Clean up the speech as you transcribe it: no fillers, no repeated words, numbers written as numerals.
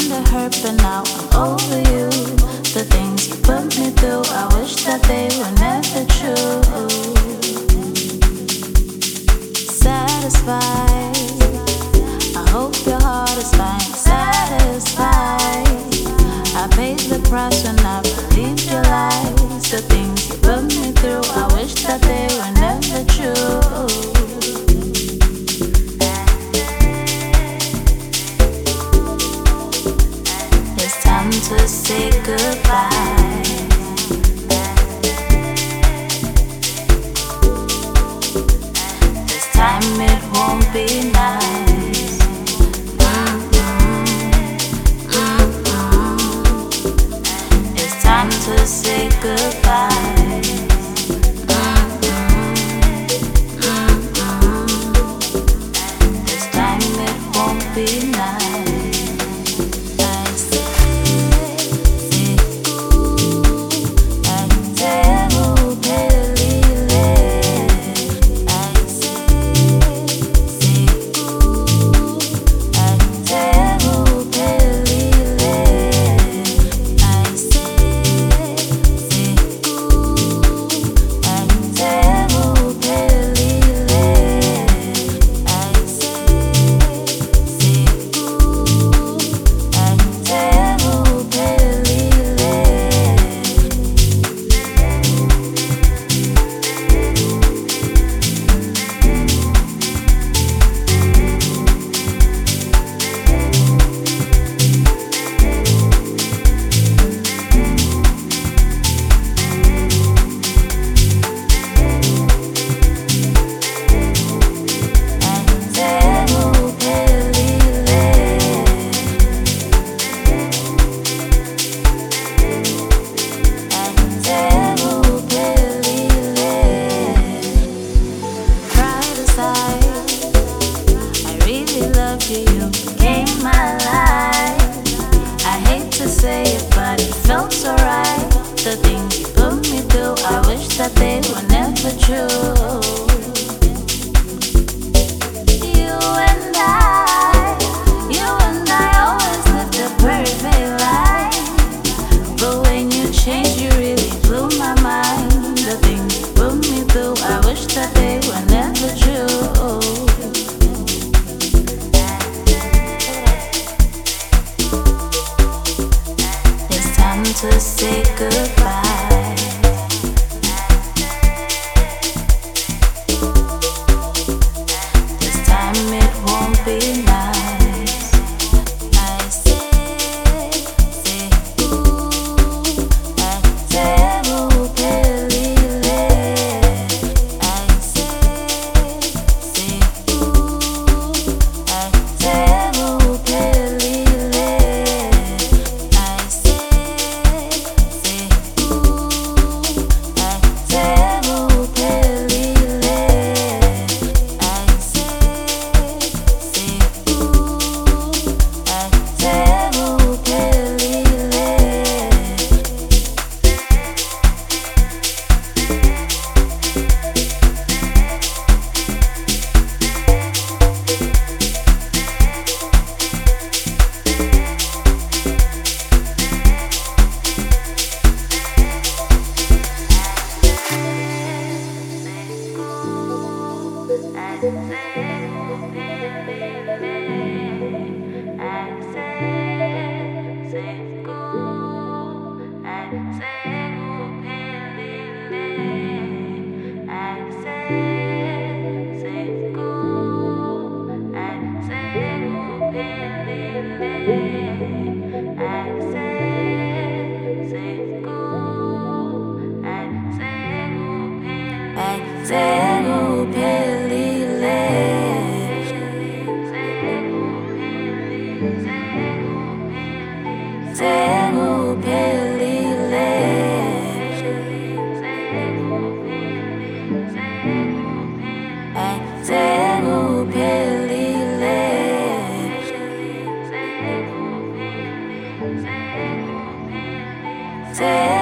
the hurt, but now I'm over you. The things you put me through, I wish that they were never true. Satisfied, I hope your heart is fine. Satisfied, I paid the price when I believed your lies. The things you put me through, I wish that they were never true. To say goodbye. This time it won't be nice. It's time to say goodbye. This time it won't be nice. You became my life. I hate to say it, but it felt so right. The things you put me through, I wish that they were never true. You and I always lived a perfect life. But when you changed, you really blew my mind. The things you put me through, I wish that they were never true. To say goodbye. This time it won't be nice. I say ooh, I say ooh, pelile. I say ooh, I say ooh, pelile. I say say